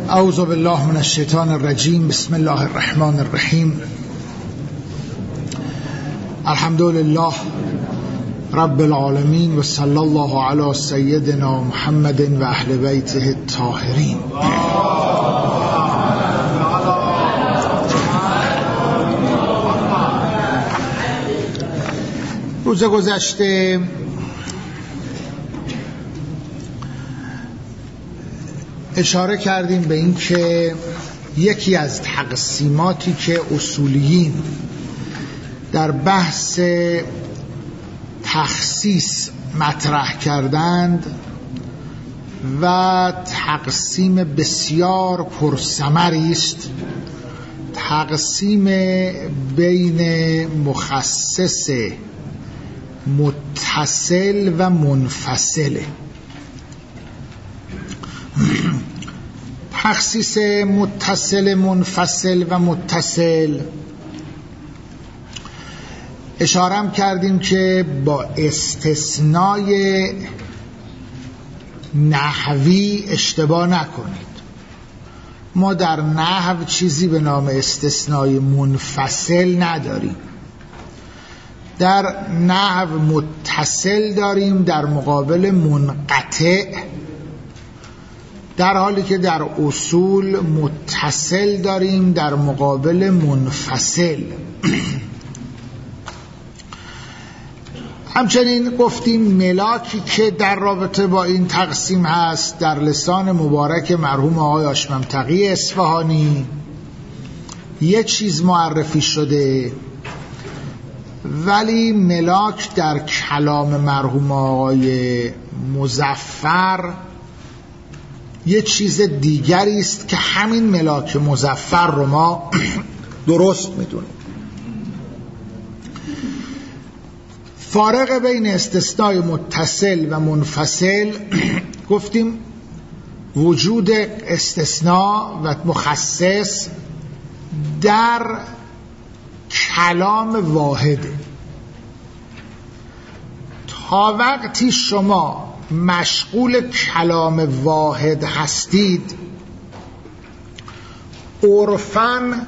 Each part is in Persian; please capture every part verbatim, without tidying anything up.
اعوذ بالله من الشیطان الرجیم. بسم الله الرحمن الرحیم. الحمد لله رب العالمین و صلی الله علی سیدنا محمد و اهل بیته الطاهرین. روز گذشته اشاره کردیم به این که یکی از تقسیماتی که اصولیین در بحث تخصیص مطرح کردند و تقسیم بسیار پرثمری است، تقسیم بین مخصص متصل و منفصله. تخصیص متصل منفصل و متصل اشارم کردیم که با استثنای نحوی اشتباه نکنید. ما در نحو چیزی به نام استثنای منفصل نداریم. در نحو متصل داریم در مقابل منقطع، در حالی که در اصول متصل داریم در مقابل منفصل. همچنین گفتیم ملاکی که در رابطه با این تقسیم هست در لسان مبارک مرحوم آقای هاشم تقی اصفهانی یه چیز معرفی شده، ولی ملاک در کلام مرحوم آقای مظفر یه چیز دیگری است که همین ملاک مظفر رو ما درست میدونیم. فارق بین استثنای متصل و منفصل گفتیم وجود استثناء و مخصص در کلام واحده. تا وقتی شما مشغول کلام واحد هستید، عرفاً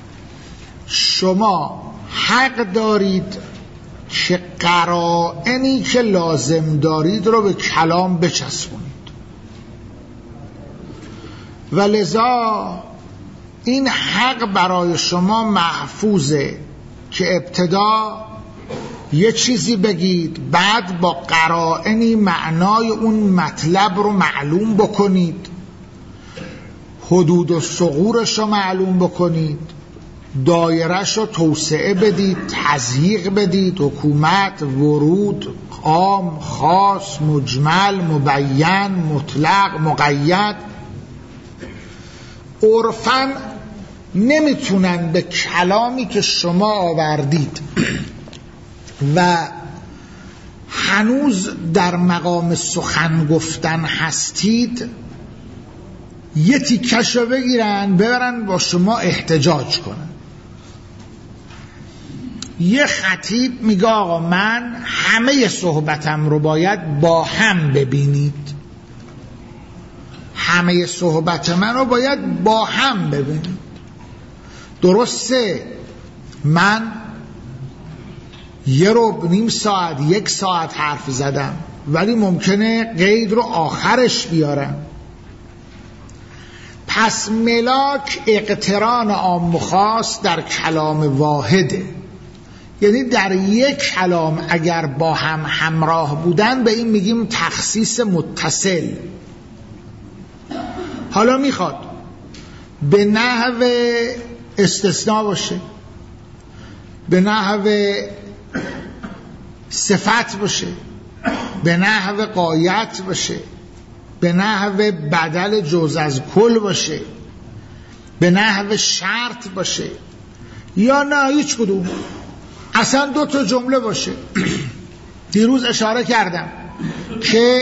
شما حق دارید که قرائنی که لازم دارید رو به کلام بچسبونید و لذا این حق برای شما محفوظه که ابتدا یه چیزی بگید، بعد با قرائنی معنای اون مطلب رو معلوم بکنید، حدود و ثغورش رو معلوم بکنید، دایرش رو توسعه بدید، تضییق بدید، حکومت، ورود، عام، خاص، مجمل، مبین، مطلق، مقید. عرفاً نمیتونن به کلامی که شما آوردید و هنوز در مقام سخن گفتن هستید یه تیکش رو بگیرن ببرن با شما احتجاج کنن. یه خطیب میگه آقا من همه صحبتم رو باید با هم ببینید، همه صحبت من رو باید با هم ببینید. درسته من یه رو نیم ساعت یک ساعت حرف زدم، ولی ممکنه قید رو آخرش بیارم. پس ملاک اقتران عام و خاص در کلام واحده، یعنی در یک کلام اگر با هم همراه بودن به این میگیم تخصیص متصل. حالا میخواد به نحو استثناء باشه، به نحو صفت باشه، به نحو غایت باشه، به نحو بدل جز از کل باشه، به نحو شرط باشه، یا نه هیچ کدوم، اصلا دو تا جمله باشه. دیروز اشاره کردم که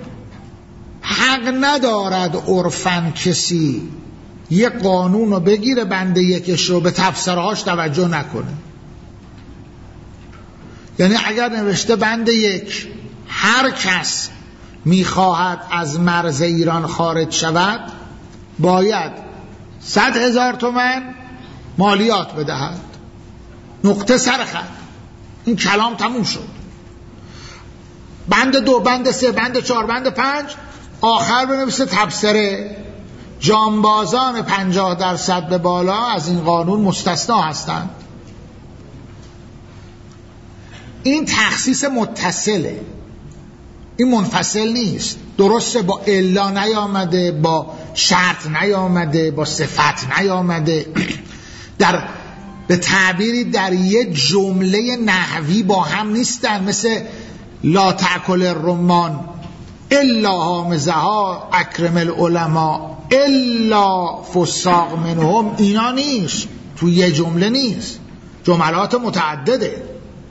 حق ندارد عرفاً کسی یه قانون رو بگیره بنده یکش رو به تفسیرهاش توجه نکنه. یعنی اگر نوشته بند یک هر کس میخواهد از مرز ایران خارج شود، باید صد هزار تومن مالیات بدهد. نقطه سر خط. این کلام تموم شد. بند دو، بند سه، بند چهار، بند پنج، آخر بنویسه تبصره جانبازان پنجاه درصد به بالا از این قانون مستثنا هستند. این تخصیص متصله، این منفصل نیست. درسته با الا نیامده، با شرط نیامده، با صفت نیامده، در به تعبیری در یه جمله نحوی با هم نیستن، مثل لا تأکل الرمان الا حامزها اکرم العلماء الا فساق منهم. اینا نیست، تو یه جمله نیست، جملات متعدده.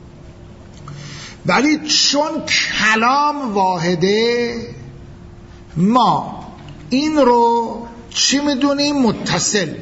ولی چون کلام واحده ما این رو چی میدونیم؟ متصل.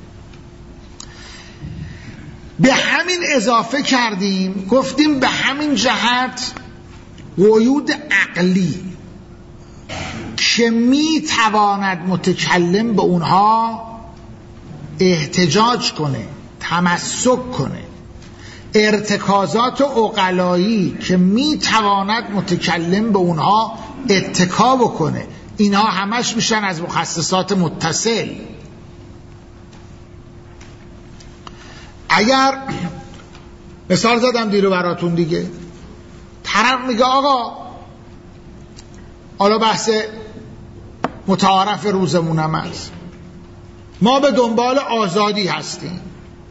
به همین اضافه کردیم، گفتیم به همین جهت قیود عقلی که میتواند متکلم به اونها احتجاج کنه، تمسک کنه، ارتکازات عقلایی که میتواند متکلم به اونها اتکا بکنه، اینها همش میشن از مخصصات متصل. اگر مثال زدم دیرو براتون دیگه، طرف میگه آقا حالا بحث متعارف روزمونم هست، ما به دنبال آزادی هستیم.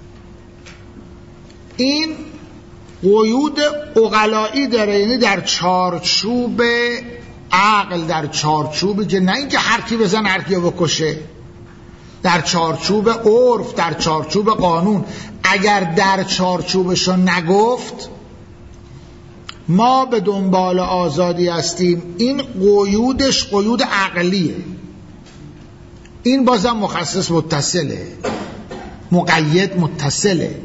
این قیود عقلایی داره، یعنی در چارچوب عقل، در چارچوبی که نه اینکه هر کی بزن هر کی بکشه، در چارچوب عرف، در چارچوب قانون. اگر در چارچوبشو نگفت ما به دنبال آزادی هستیم، این قیودش قیود عقلیه، این بازم مخصص متصله، مقید متصله.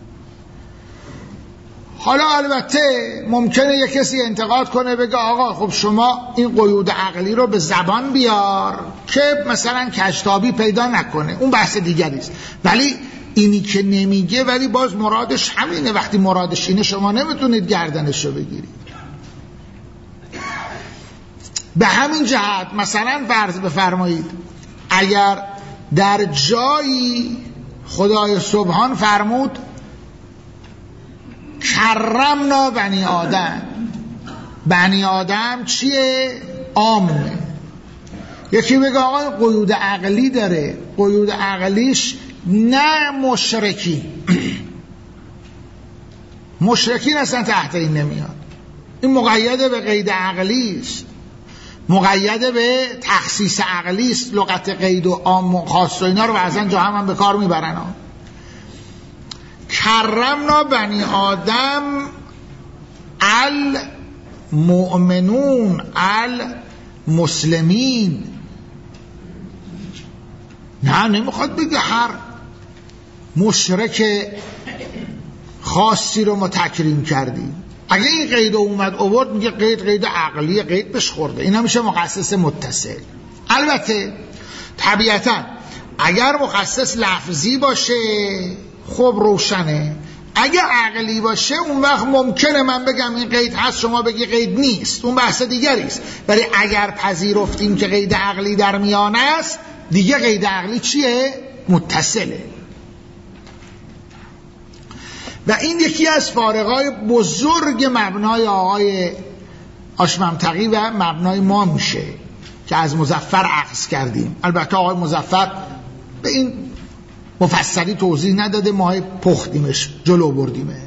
حالا البته ممکنه یک کسی انتقاد کنه بگه آقا خب شما این قیود عقلی رو به زبان بیار که مثلا کشتابی پیدا نکنه، اون بحث دیگری است. ولی اینی که نمیگه ولی باز مرادش همینه. وقتی مرادش اینه شما نمیتونید گردنش رو بگیرید. به همین جهت مثلا فرض بفرمایید اگر در جایی خدای سبحان فرمود کرمنا بنی آدم، بنی آدم چیه؟ آمنه. یکی بگه آقا این قیود عقلی داره، قیود عقلیش نه مشرکی مشرکین اصلا تحت این نمیاد. این مقید به قید عقلی است، مقید به تخصیص عقلی است. لغت قید و عام و خاص و اینا رو بعضا جا هم, هم به کار میبرن. کرمنا بنی آدم المؤمنون المسلمین. نه نمیخواد بگه هر مشرک خاصی رو ما تکریم کردیم. اگه این قید اومد آورد میگه قید قید عقلی، قید بهش خورده، اینا میشه مخصص متصل. البته طبیعتا اگر مخصص لفظی باشه خب روشنه، اگه عقلی باشه اون وقت ممکنه من بگم این قید هست شما بگی قید نیست، اون بحث دیگری است. ولی اگر پذیرفتیم که قید عقلی در میان است، دیگه قید عقلی چیه؟ متصله. و این یکی از فارقای بزرگ مبنای آقای آشممتقی و مبنای ما میشه که از مظفر اخذ کردیم. البته آقای مظفر به این مفصلی توضیح نداده، ما پختیمش، جلو بردیمش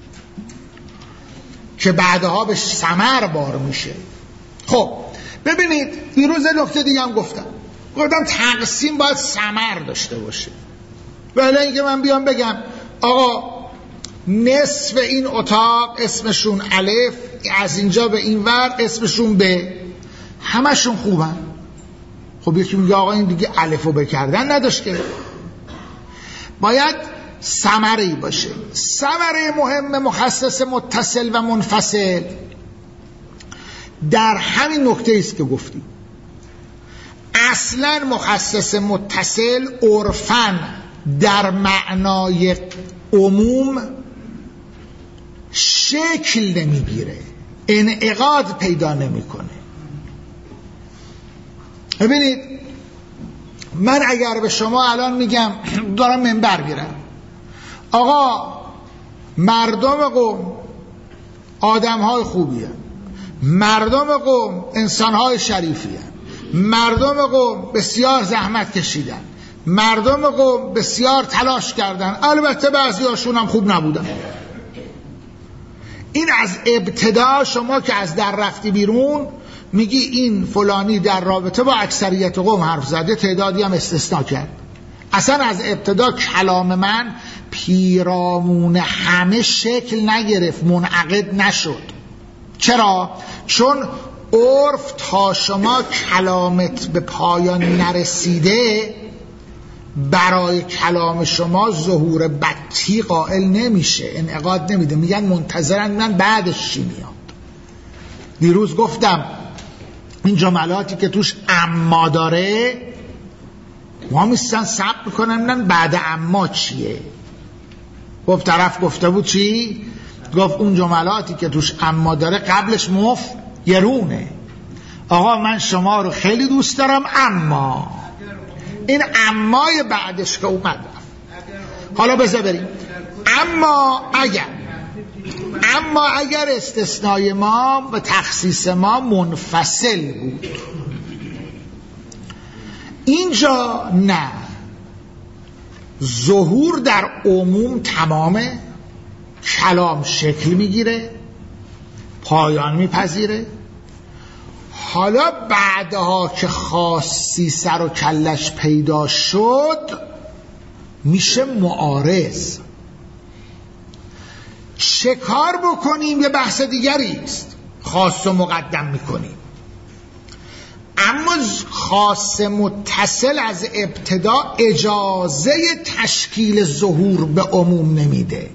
که بعدها به ثمر بار میشه. خب ببینید دیروز نکته دیگه هم گفتم، گفتم تقسیم باید ثمر داشته باشه. ولی اینکه من بیام بگم آقا نصف این اتاق اسمشون الف، از اینجا به این ور اسمشون ب، همشون خوبن. خب یکی میگه آقا این دیگه الف و ب کردن نداشت که. باید ثمره‌ای باشه. ثمره مهم مخصص متصل و منفصل در همین نکته است که گفتیم. اصلا مخصص متصل عرفاً در معنای عموم شکل نمیگیره، انعقاد پیدا نمیکنه. ببینید من اگر به شما الان میگم، دارم منبر میرم، آقا مردم قوم آدم های خوبی هست، مردم قوم انسان های شریفی هست، مردم قوم بسیار زحمت کشیدن، مردم قوم بسیار تلاش کردن، البته بعضی هاشون هم خوب نبودن. این از ابتدا شما که از در رفتی بیرون میگی این فلانی در رابطه با اکثریت قوم حرف زده، تعدادی هم استثناء کرد. اصلا از ابتدا کلام من پیرامون همه شکل نگرفت، منعقد نشد. چرا؟ چون عرف تا شما کلامت به پایان نرسیده برای کلام شما ظهور بطی قائل نمیشه، انعقاد نمیده، میگن منتظرن من بعدش چی میاد. دیروز گفتم این جملاتی که توش اما داره ما میستن صبر میکنن من بعد اما چیه. گفت طرف گفته بود چی؟ گفت اون جملاتی که توش اما داره قبلش مف یرونه. آقا من شما رو خیلی دوست دارم اما این امای بعدش که اومد. حالا بذار بریم. اما اگر اما اگر استثنای ما و تخصیص ما منفصل بود، اینجا نه، ظهور در عموم تمامه، کلام شکل میگیره، پایان میپذیره. حالا بعدها که خاصی سر و کلش پیدا شد میشه معارض. چه کار بکنیم یه بحث دیگری است، خاص و مقدم میکنیم. اما خاص متصل از ابتدا اجازه تشکیل ظهور به عموم نمیده.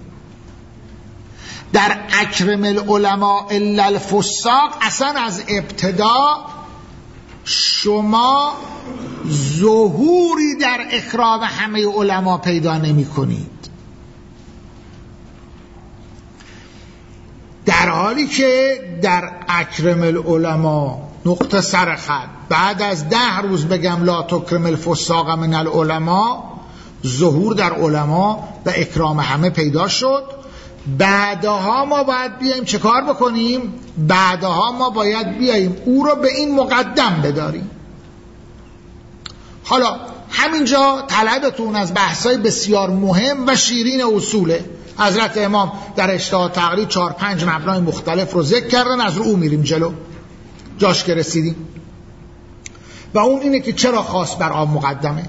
در اکرم العلماء الا الفساق اصلا از ابتدا شما ظهوری در اکرام همه علما پیدا نمی کنید، در حالی که در اکرم العلماء نقطه سر خط بعد از ده روز بگم لا تکرم الفساق من العلماء، ظهور در علما و اکرام همه پیدا شد. بعدها ما باید بیاییم چه کار بکنیم؟ بعدها ما باید بیاییم او رو به این مقدم بداریم. حالا همینجا طلبتون از بحثای بسیار مهم و شیرین اصوله. حضرت امام در اجتهاد تقریر چهار پنج مبنای مختلف رو ذکر کردن، از رو او میریم جلو جاش که رسیدیم. و اون اینه که چرا خاص بر عام مقدمه؟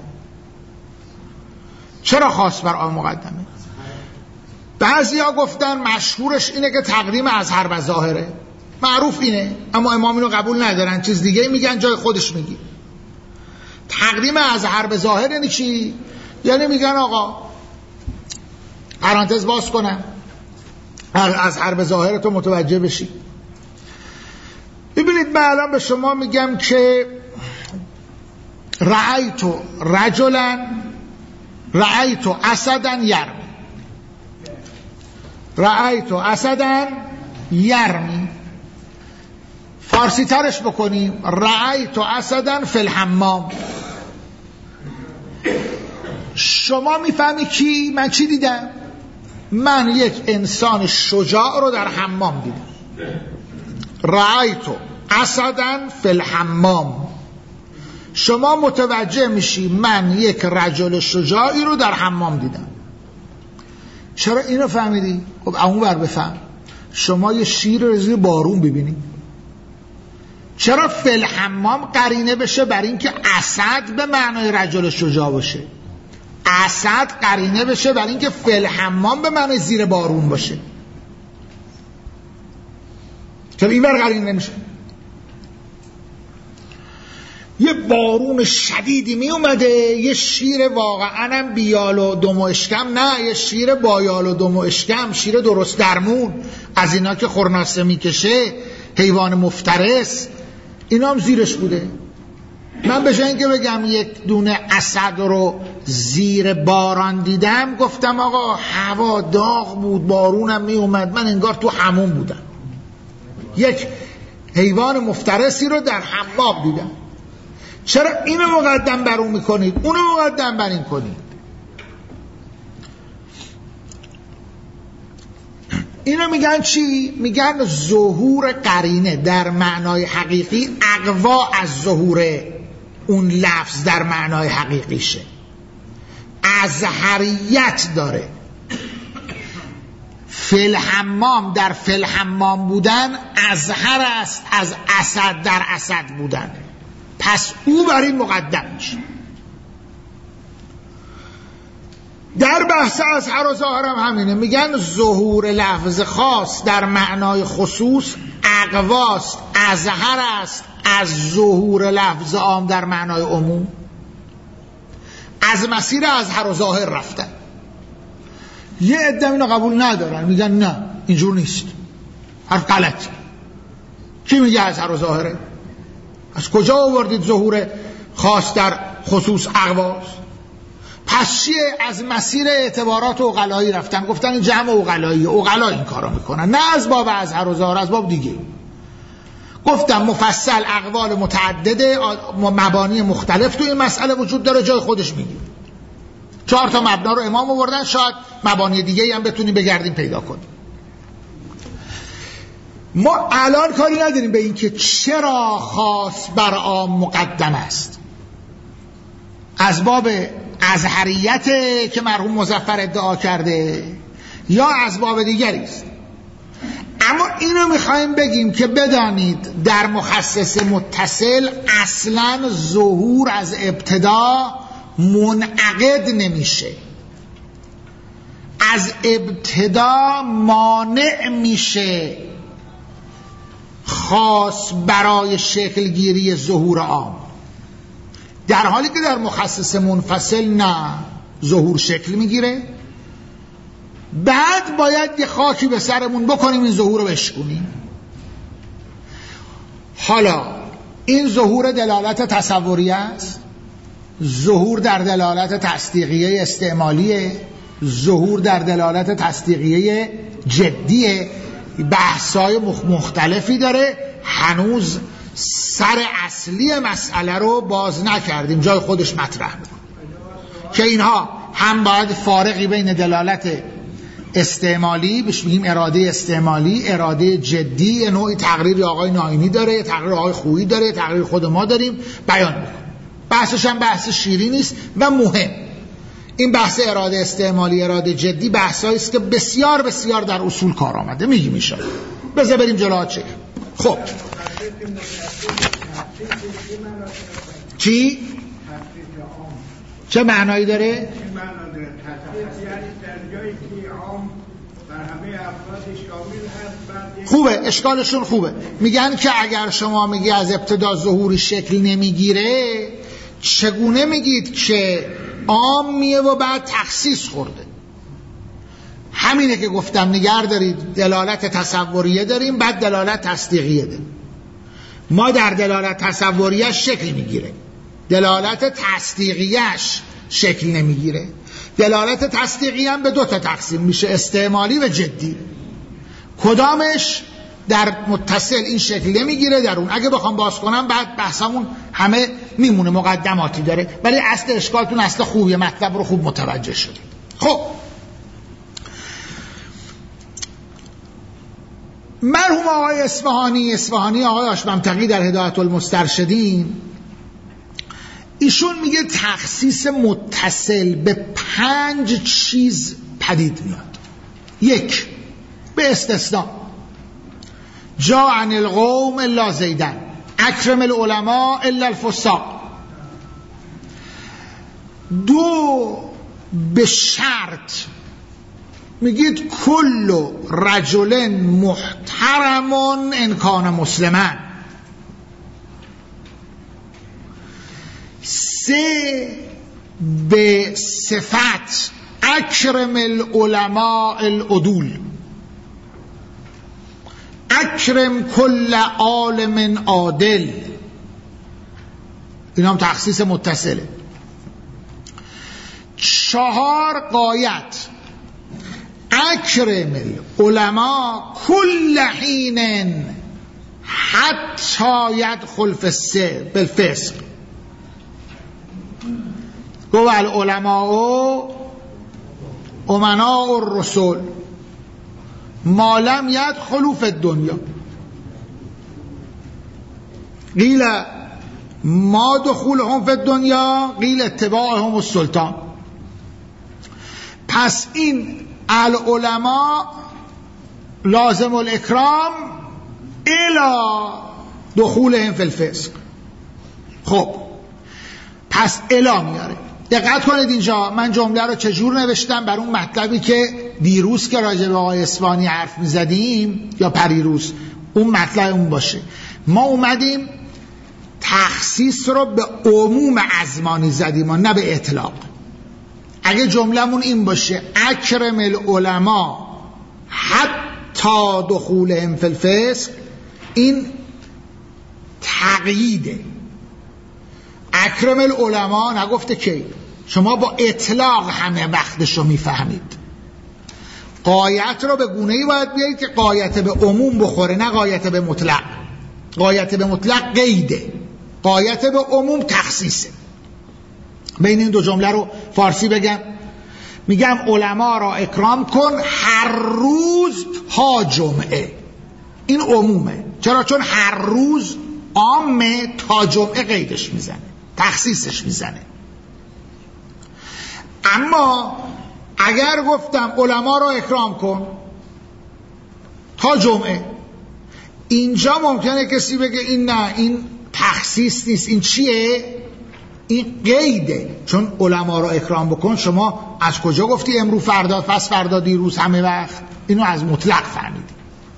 چرا خاص بر عام مقدمه؟ بعضی ها گفتن مشهورش اینه که تقدیم اظهر و ظاهره، معروف اینه، اما امام اینو قبول ندارن، چیز دیگه میگن، جای خودش میگی. تقدیم اظهر به ظاهر یعنی چی؟ یعنی میگن آقا پرانتز باز کنم اظهر به ظاهر تو متوجه بشی. ببینید من الان به شما میگم که رأیت رجلا رأیت اسدا یرمی، رأیت اسدا یرمی، فارسی ترش بکنیم رأیت اسدا فی الحمام. شما میفهمی کی؟ من چی دیدم؟ من یک انسان شجاع رو در حمام دیدم. رأیت اسدا فی الحمام. شما متوجه میشی من یک رجل شجاعی رو در حمام دیدم. چرا اینو فهمیدی؟ خب اون ور بفهم. شما یه شیر رو زیر بارون ببینی. چرا فی الحمام قرینه بشه بر این که اسد به معنای رجل شجاع باشه؟ اسد قرینه بشه بر این که فی الحمام به معنای زیر بارون باشه. چرا این ور قرینه نمیشه؟ یه بارون شدیدی می اومده، یه شیر واقعا هم بیال و دم و اشکم، نه یه شیر بایال و دم و اشکم، شیر درست درمون، از اینا که خورناسه میکشه، حیوان مفترس، اینا هم زیرش بوده. من به جای اینکه بگم یک دونه اسد رو زیر باران دیدم، گفتم آقا هوا داغ بود، بارونم می اومد، من انگار تو حموم بودم، یک حیوان مفترسی رو در حمام دیدم. چرا اینو مقدم بر اون میکنید، اونو مقدم بر این کنید؟ اینو میگن چی؟ میگن ظهور قرینه در معنای حقیقی اقوا از ظهور اون لفظ در معنای حقیقیشه. ازهریت داره. فی الحمام در فی الحمام بودن ازهر است از اسد در اسد بودن، پس او بر این مقدم میشه. در بحث ازهر و ظاهر هم همینه، میگن ظهور لفظ خاص در معنای خصوص اقواست، ازهر است از ظهور لفظ عام در معنای عموم. از مسیر ازهر و ظاهر رفتن. یه عده اینو قبول ندارن، میگن نه اینجور نیست، حرف غلط. کی میگه ازهر و ظاهره؟ از کجا آوردید ظهور خاص در خصوص اقواست؟ پس چیه؟ از مسیر اعتبارات عقلایی رفتن، گفتن این جمع عقلایی، عقلا این کارو میکنن، نه از باب ازهر و ظاهر، از باب دیگه. گفتم مفصل اقوال متعدده، مبانی مختلف تو این مسئله وجود داره، جای خودش میگیم. چهار تا مبنا رو امام آوردن، شاید مبانی دیگه هم بتونیم بگردیم پیدا کنیم. ما الان کاری نداریم به این که چرا خاص بر عام مقدم است، از باب ازهریت که مرحوم مظفر ادعا کرده یا از باب دیگری است. اما اینو میخوایم بگیم که بدانید در مخصص متصل اصلا ظهور از ابتدا منعقد نمیشه، از ابتدا مانع میشه خاص برای شکلگیری ظهور عام، در حالی که در مخصص منفصل نه، ظهور شکل میگیره، بعد باید یه خاکی به سرمون بکنیم این ظهور رو بشکنیم. حالا این ظهور دلالت تصوریه است، ظهور در دلالت تصدیقیه استعمالیه، ظهور در دلالت تصدیقیه جدیه، بحثای مختلفی داره، هنوز سر اصلی مسئله رو باز نکردیم، جای خودش مطرح میکنه که اینها هم باید فارقی بین دلالت استعمالی، بهش میگیم اراده استعمالی، اراده جدی، نوعی تقریر آقای ناینی داره، تقریر آقای خویی داره، تقریر خود ما داریم، بیان میکنه. بحثش هم بحث شیرین نیست و مهم. این بحث اراده استعمالی، اراده جدی بحثایی است که بسیار بسیار در اصول کار آمده، میگیم میشه. بذار بریم جلو چه. خب چی؟ چه معنایی داره؟ خوبه، اشکالشون خوبه. میگن که اگر شما میگی از ابتدا ظهوری شکل نمیگیره، چگونه میگید که عام میه و بعد تخصیص خورده؟ همینه که گفتم نگه دارید، دلالت تصوریه داریم، بعد دلالت تصدیقیه داریم. ما در دلالت تصوریه شکل میگیره، دلالت تصدیقیهش شکل نمیگیره. دلالت تصدیقی هم به دو تا تقسیم میشه، استعمالی و جدی. کدامش در متصل این شکل نمیگیره، در اون اگه بخوام باز کنم بعد بحثمون همه میمونه، مقدماتی داره، ولی اصل اشکالتون اصل خوبیه، مطلب رو خوب متوجه شدید. خب مرحوم آقای اصفهانی اصفهانی آقای آشممتقی در هدایت المسترشدین، ایشون میگه تخصیص متصل به پنج چیز پدید میاد. یک، به استثناء، جاء عن القوم الا زیدن، اکرم العلماء الا الفساق. دو، به شرط، میگید کل رجل محترم ان کان مسلما. سه، به صفت، اکرم العلماء العدول، اکرم کل عالم عادل، این هم تخصیص متصله. چهار قایت اکرم العلماء کل حین حتی یدخل فی بالفسق. گو العلماء امناء الرسول ما لم یدخلوا فی الدنیا. قیل ما دخولهم فی الدنیا قیل اتباعهم السلطان. پس این العلماء لازم الاکرام الی دخولهم فی الفسق. خب پس الی میاره. دقت کنید اینجا من جمله رو چجور نوشتم بر اون مطلبی که دیروز که راجع به آقای اصفهانی حرف میزدیم یا پریروز اون مطلب اون باشه. ما اومدیم تخصیص رو به عموم ازمانی زدیم و نه به اطلاق. اگه جمله‌مون این باشه اکرم العلماء حتی دخولهم فی الفسق، این تقییده. اکرم العلماء نگفته کی، شما با اطلاق همه وقتشو میفهمید. قایت رو به گونه‌ای باید بیایید که قایت به عموم بخوره نه قایت به مطلق. قایت به مطلق قیده، قایت به عموم تخصیصه. بین این دو جمله رو فارسی بگم، میگم علما را اکرام کن هر روز تا جمعه. این عمومه. چرا؟ چون هر روز عامه، تا جمعه قیدش میزنه، تخصیصش میزنه. اما اگر گفتم علما را اکرام کن تا جمعه، اینجا ممکنه کسی بگه این نه، این تخصیص نیست، این چیه؟ این قیده. چون علما را اکرام بکن، شما از کجا گفتی امروز فردا پس فردا دیروز همه وقت؟ اینو از مطلق فهمیدی.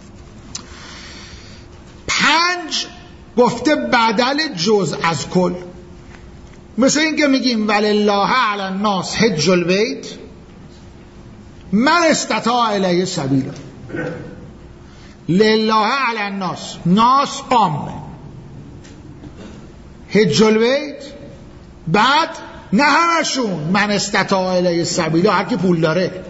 پنج گفته بدل جز از کل. مثل این که میگیم ولله علی الناس حج البیت من استطاع الیه سبیلا. لله علی الناس، ناس عامه، حج البیت، بعد نه همشون، من استطاع الیه سبیلا، هر کی پول داره.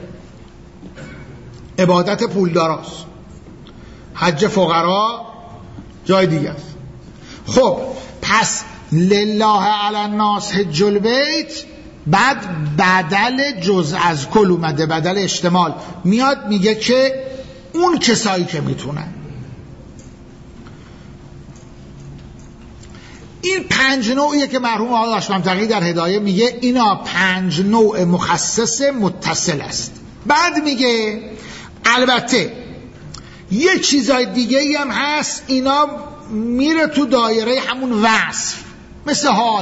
عبادت پول داراست، حج فقرا جای دیگه است. خب پس لله علی الناس حج البیت، بعد بدل جز از کل اومده، بدل اشتمال میاد میگه که اون کسایی که میتونن. این پنج نوعیه که مرحوم آقای داشتمتقی در هدایه میگه اینا پنج نوع مخصص متصل است. بعد میگه البته یه چیزای دیگه هم هست، اینا میره تو دایره همون وصف، مثل حال.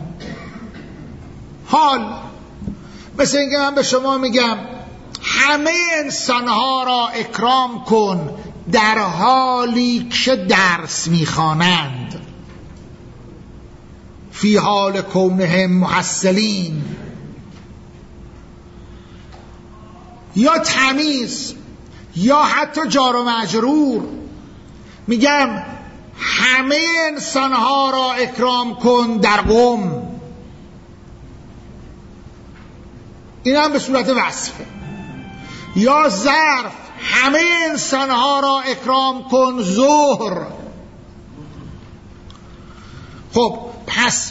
حال مثل اینکه من به شما میگم همه انسانها را اکرام کن در حالی که درس میخوانند، فی حال کونهم محصلین. یا تمیز، یا حتی جار و مجرور، میگم همه انسانها را اکرام کن در قم. این هم به صورت وصفه. یا ظرف، همه انسانها را اکرام کن ظهر. خب پس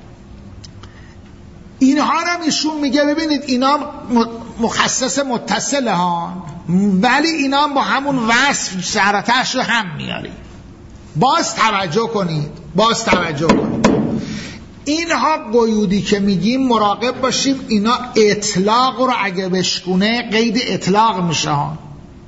اینها هم ایشون میگه ببینید اینا مخصص متصله ها، ولی اینا با همون وصف سرتش رو هم میاری. باز توجه کنید، باز توجه کنید. اینها قیودی که میگیم مراقب باشیم، اینا اطلاق رو اگه بشکونه قید اطلاق میشه ها.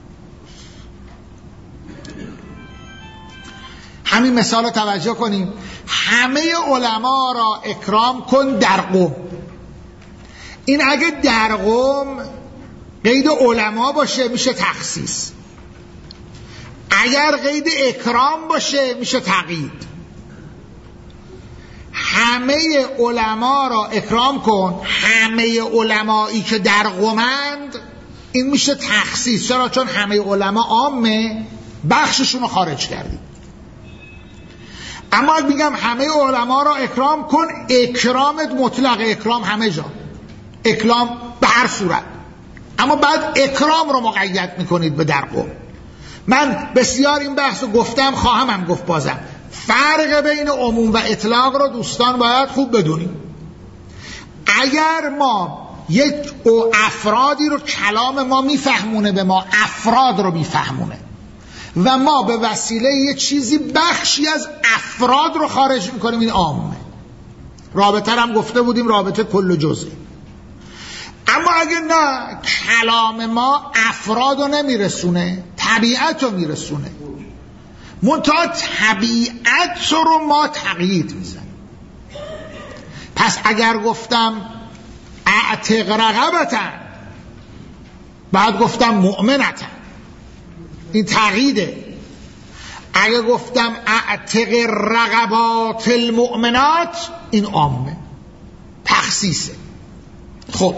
همین مثال رو توجه کنیم. همه علما را اکرام کن در قم. این اگه در قم قید علما باشه میشه تخصیص، اگر قید اکرام باشه میشه تقیید. همه علما را اکرام کن، همه علمایی که در قمند، این میشه تخصیص. چرا؟ چون همه علما عامه، بخششون رو خارج کردیم. اما اگه بگم همه علما را اکرام کن، اکرامت مطلق، اکرام همه جا، اکرام به هر صورت، اما بعد اکرام رو مقید میکنید به در قوم. من بسیار این بحث رو گفتم، خواهم هم گفت بازم، فرق بین عموم و اطلاق رو دوستان باید خوب بدونیم. اگر ما یک افرادی رو کلام ما میفهمونه، به ما افراد رو میفهمونه و ما به وسیله یه چیزی بخشی از افراد رو خارج میکنیم، این عامه. رابطه هم گفته بودیم رابطه کل و جزئی. اما اگه نه، کلام ما افراد رو نمیرسونه، طبیعت رو میرسونه، منتها طبیعت رو ما تقیید میزنیم. پس اگر گفتم اعتق رقبتن، بعد گفتم مؤمنتن، این تقییده. اگر گفتم اعتق رقبات المؤمنات، این عامه، تخصیصه. خب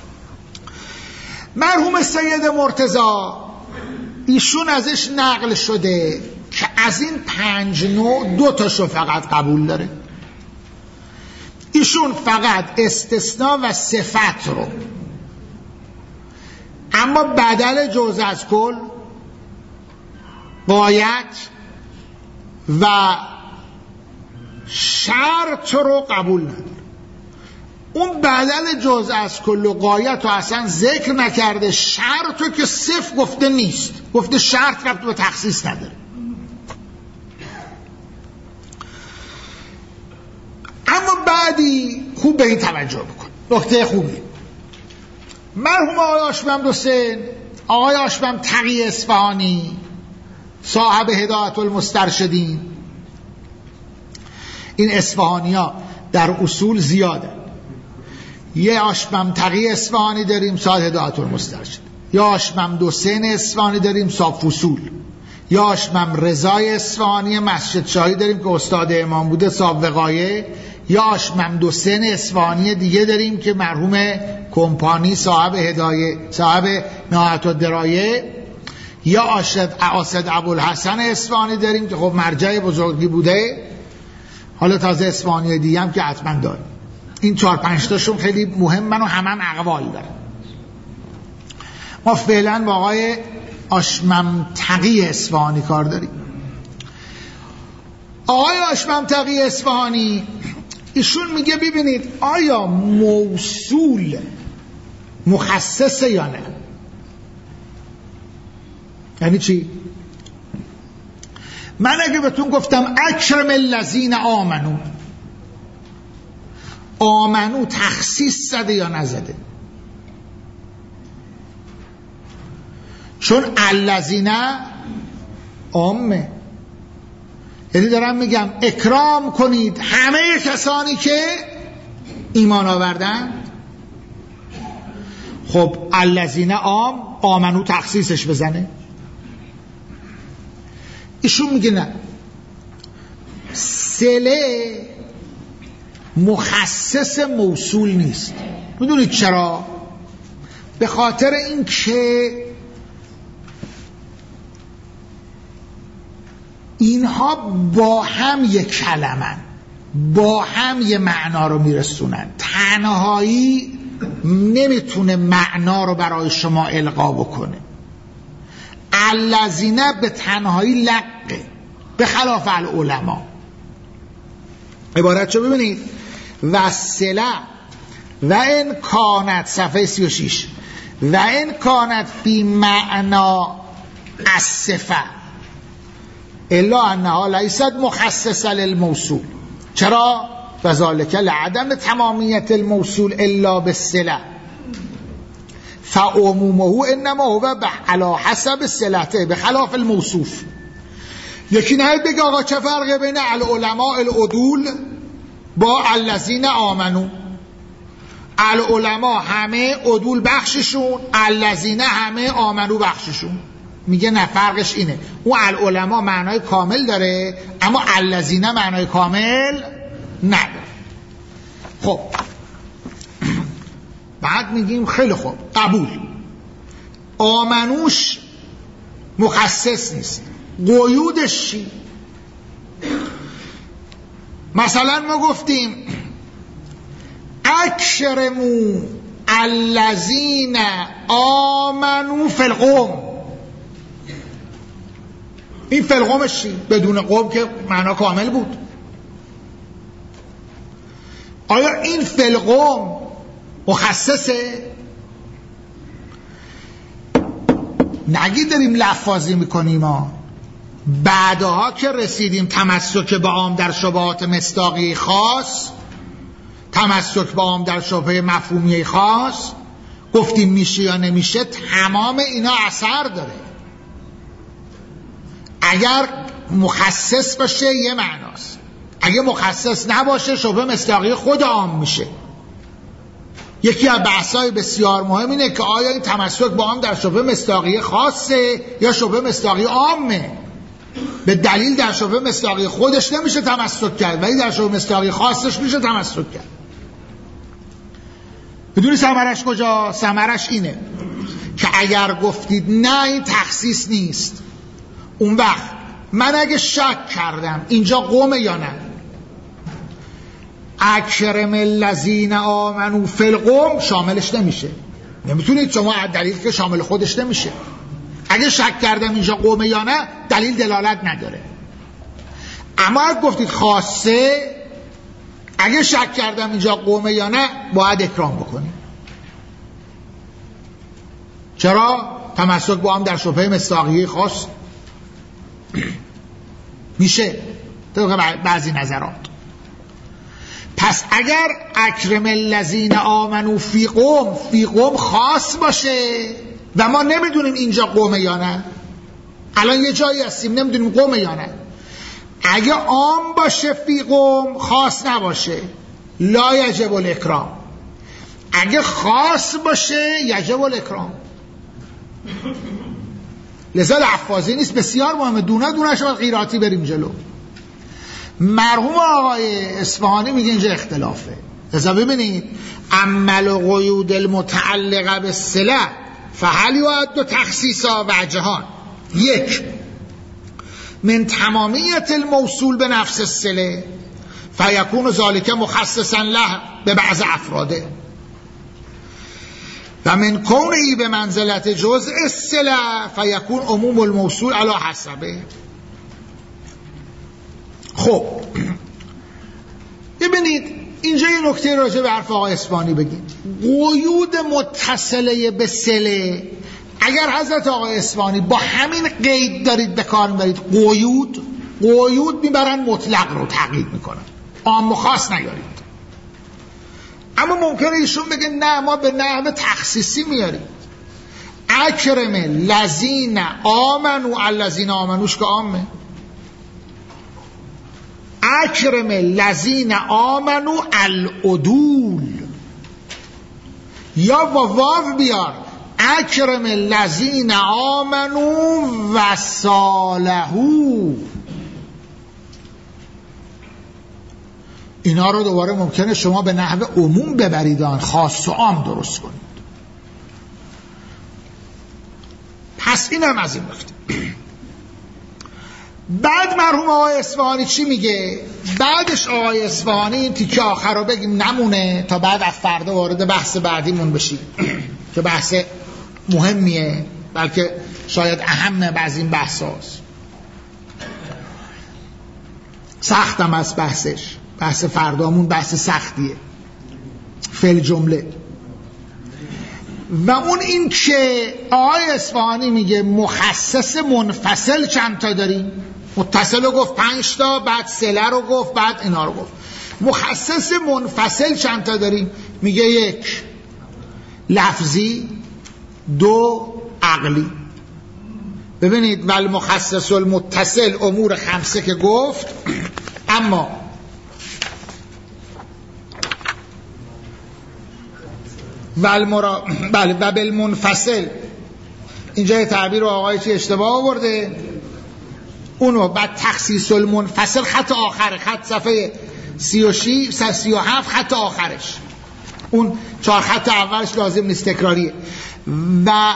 مرحوم سید مرتضی ایشون ازش نقل شده که از این پنج نوع دو تاشو فقط قبول داره. ایشون فقط استثناء و صفت رو، اما بدل جزء از کل، غایت و شرط رو قبول نداره. اون بدل جزء از کل و غایت رو اصلا ذکر نکرده، شرط رو که صفر گفته نیست، گفته شرط ربط به تخصیص نداره. اما بعدی خوب به این توجه بکن، نکته خوبی. مرحوم آقای آشبم حسین، آقای آشبم تقی اصفهانی، صاحب هدایت المسترشدین، این اصفهانی ها در اصول زیاده. یه آشبم تقی اصفهانی داریم، صاحب هدایت المسترشد. یا آشبم حسین اصفهانی داریم، صاحب فصول. یا آشبم رضای اصفهانی مسجد شاهی داریم که استاد امام بوده، صاحب وقایه. یا آشبم حسین اصفهانی دیگه داریم که مرحوم کمپانی، صاحب هدایه، صاحب نهایت الدرایه. یا آشد اسد ابوالحسن اصفهانی داریم که خب مرجع بزرگی بوده، حالا تازه اصفهانی دیگه هم که حتما داریم. این چهار پنج تاشون خیلی مهمن و همه هم اقوال دارن. ما فعلا با آقای آشمم تقی اصفهانی کار داریم. آقای آشمم تقی اصفهانی ایشون میگه ببینید آیا موصول مخصصه یا نه؟ یعنی چی؟ من اگه بهتون گفتم اکرم الذین آمنو، آمنو تخصیص زده یا نزده؟ چون الذین عامه، یعنی دارم میگم اکرام کنید همه کسانی که ایمان آوردن. خب الذین عام، آمنو تخصیصش بزنه؟ ایشون میگه نه، صله مخصص موصول نیست. میدونید چرا؟ به خاطر این که اینها با هم یک کلمن، با هم یه معنا رو میرسونن. تنهایی نمیتونه معنا رو برای شما القا بکنه. الذین به تنهایی لقه، به خلاف العلماء. عبارت رو ببینید، وصله و ان کانت، صفحه سی و شش، و ان کانت فی معنا الصفه الا انها لیست مخصصه للموصول. چرا؟ وذالک لعدم تمامیت الموصول الا بالصله فعمومه انما هو علی حسب صلته به خلاف الموصوف. یکی نهید بگه آقا چه فرقه بین العلماء العدول با الذین آمنو؟ العلماء همه عدول بخششون، الذین همه آمنو بخششون. میگه نه، فرقش اینه، اون العلماء معنای کامل داره اما الذین معنای کامل نداره. خب بعد میگیم خیلی خوب، قبول، آمنوش مخصص نیست، قیودش چی؟ مثلا ما گفتیم اکرموا الذین آمنوا فی القوم. این فی القومش چی؟ بدون قوم که معنا کامل بود. آیا این فی القوم مخصصه؟ نگید داریم لفاظی میکنیم ها. بعدها که رسیدیم تمسک به عام در شبهات مصداقی خاص، تمسک به عام در شبهه مفهومی خاص، گفتیم میشه یا نمیشه، تمام اینا اثر داره. اگر مخصص باشه یه معناست، اگه مخصص نباشه شبهه مصداقی خود عام میشه. یکی از بحث‌های بسیار مهم اینه که آیا این تمسک با عام در شبهه مصداقی خاصه یا شبهه مصداقی عامه. به دلیل در شبهه مصداقی خودش نمیشه تمسک کرد، ولی در شبهه مصداقی خاصش میشه تمسک کرد. بدونی ثمرش کجا؟ ثمرش اینه که اگر گفتید نه این تخصیص نیست، اون وقت من اگه شک کردم اینجا قومه یا نه، اکرم الذین آمنوا فی القوم شاملش نمیشه. نمیتونید شما از دلیل که شامل خودش نمیشه. اگه شک کردم اینجا قومه یا نه دلیل دلالت نداره. اما اگه گفتید خاصه، اگه شک کردم اینجا قومه یا نه باید اکرام بکنیم. چرا؟ تمسک با هم در شبهه مصداقی خاص میشه طبق بعضی نظرات. پس اگر اکرم الذین آمنوا فی قوم، فی قوم خاص باشه و ما نمیدونیم اینجا قومه یا نه، الان یه جایی هستیم نمیدونیم قومه یا نه، اگه عام باشه فی قوم، خاص نباشه، لا یجب الاکرام. اگه خاص باشه یجب الاکرام. لذا لفاظی نیست، بسیار مهمه، دونه دونه شما قیراتی بریم جلو. مرحوم آقای اصفهانی میگه اینجا اختلافه. لذا ببینید عمل و قیود المتعلقه به صله فهل یعد تخصیصا و جهان. یک، من تمامیت الموصول به نفس الصله فیکون ذالک مخصصا له به بعض افراده و من کونه به منزلت جزء الصله فیکون عموم الموصول علی حسبه. خب ببینید اینجا یه نکته راجع به حرف آقای اصفهانی بگیم. قیود متصله به صله، اگر حضرت آقای اصفهانی با همین قید دارید به کار میبرید، قیود قیود میبرن مطلق رو تقیید میکنن، عام و خاص نیارید. اما ممکنه ایشون بگه نه ما به نحو تخصیصی میاریم. اکرم الذین آمنوا، الذین آمنوش که عامه، اکرم الذین آمنوا العدول، یا با واو بیار اکرم الذین آمنوا و صالحوا. اینا رو دوباره ممکنه شما به نحو عموم ببرید، آن خاص و عام درست کنید. پس این هم از این نکته. بعد مرحوم آقای اصفهانی چی میگه؟ بعدش آقای اصفهانی این تیکه آخر رو بگیم نمونه تا بعد از فردا وارد بحث بعدیمون بشیم که بحث مهمیه، بلکه شاید اهم بعض این بحث هاست، سختم از بحثش. بحث فردامون بحث سختیه فعل جمله. و اون این که آقای اصفهانی میگه مخصص منفصل چند تا داریم؟ متصل رو گفت پنج تا، بعد صله رو گفت، بعد اینا رو گفت. مخصص منفصل چند تا داریم؟ میگه یک لفظی، دو عقلی. ببینید ول مخصص المتصل امور خمسه که گفت، اما والمرا... بله و بالمنفصل اینجا تعبیر آقای چی اشتباه آورده، اونو بعد تخصیص المنفصل خط آخره، خط صفحه سی و شش سی و هفت خط آخرش، اون چهار خط اولش لازم نیست تکراریه. و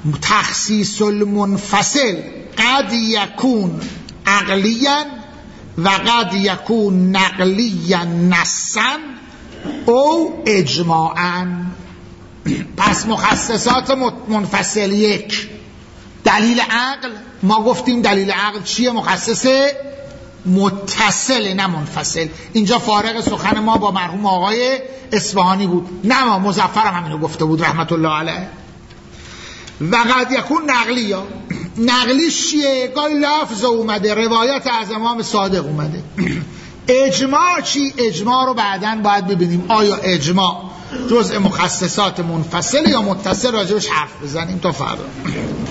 تخصیص المنفصل قد یکون عقلیا و قد یکون نقلی نصا او اجماعا. پس مخصصات منفصل یک، دلیل عقل، ما گفتیم دلیل عقل چیه؟ مخصص متصل نه منفصل. اینجا فارق سخن ما با مرحوم آقای اصفهانی بود، نه ما مظفر هم همینو گفته بود رحمت الله علیه. و قد یکون نقلی، ها نقلی چیه؟ گاهی لفظ اومده، روایت از امام صادق اومده. اجماع چی؟ اجماع رو بعداً باید ببینیم آیا اجماع جزء مخصصات منفصل یا متصل، راجبش حرف بزنیم تا فردا.